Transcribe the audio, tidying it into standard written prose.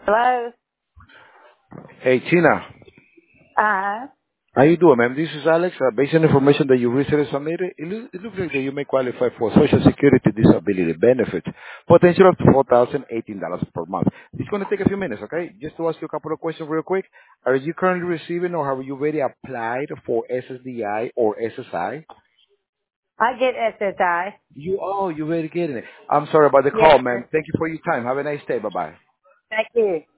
Hello? Hey, Tina. Uh, How you doing, ma'am? This is Alex. Based on information that you recently submitted, it looks like that you may qualify for Social Security disability benefits, potential of $4,018 per month. It's going to take a few minutes, okay? Just to ask you a couple of questions real quick. Are you currently receiving or have you already applied for SSDI or SSI? I get SSI. You already getting it. I'm sorry about the Yes, call, sir. ma'am. Thank you for your time. Have a nice day. Bye-bye. Thank you.